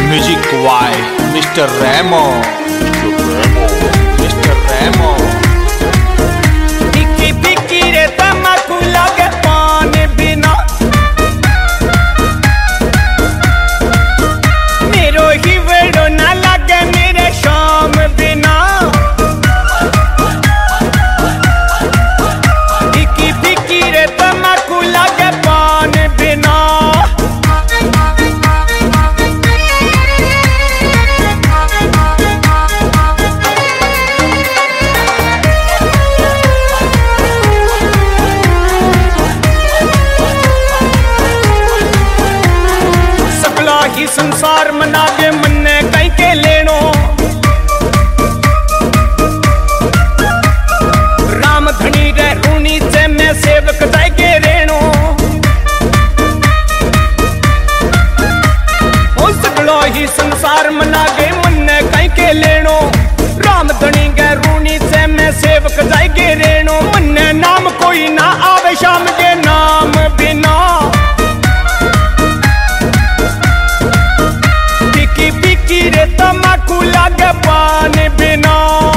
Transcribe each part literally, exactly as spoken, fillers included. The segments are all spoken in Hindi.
music by mister Remo mister Remo टिकी टिकी रे तमाकू लागे पान बिना मेरो ही वेड़ो ना लागे मेरे शाम बिना टिकी टिकी रे तमाकू लागे पान बिना ही संसार मनावे मन्ने कहीं के लेनो राम धनी रे रूनी से मैं सेवक जाय के रेणो ओ सगलो ही संसार मनावे मन्ने कहीं के लेनो राम धनी रे रूनी से मैं सेवक जाय के रेणो मन्ने नाम कोई ना आवे शाम के नाम बिना रे तमाकू लागे पान बिना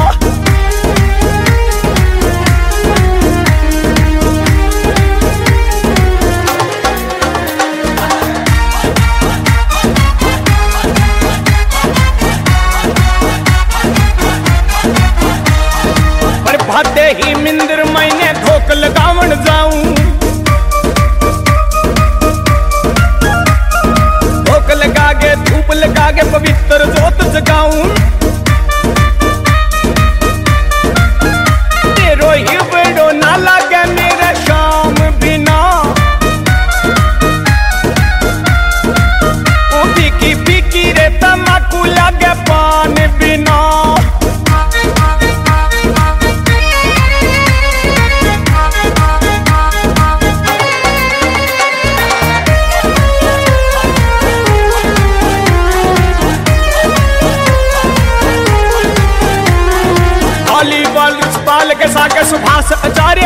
पर भादे ही मिंदर महीने धोक लगावन जाऊं धोक लगा के धूप लगा के पवित्र जोत जगाऊं तेरो ही बेड़ो ना लागे मेरे शाम बिना ओ पीकी पीकी रे तमाकू लागे पान बिना पाल के साके सुभाष आचार्य